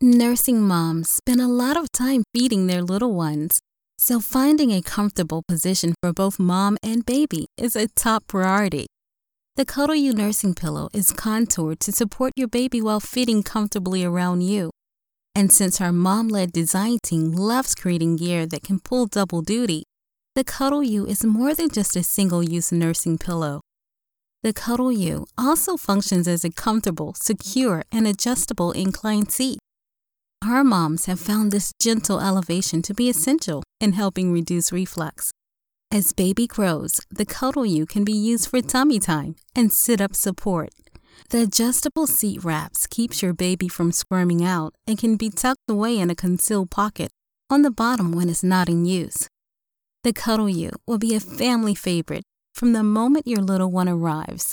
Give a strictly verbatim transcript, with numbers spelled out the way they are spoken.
Nursing moms spend a lot of time feeding their little ones, so finding a comfortable position for both mom and baby is a top priority. The Cuddle You nursing pillow is contoured to support your baby while fitting comfortably around you. And since our mom-led design team loves creating gear that can pull double duty, the Cuddle You is more than just a single-use nursing pillow. The Cuddle You also functions as a comfortable, secure, and adjustable incline seat. Our moms have found this gentle elevation to be essential in helping reduce reflux. As baby grows, the Cuddle You can be used for tummy time and sit-up support. The adjustable seat wraps keeps your baby from squirming out and can be tucked away in a concealed pocket on the bottom when it's not in use. The Cuddle You will be a family favorite from the moment your little one arrives.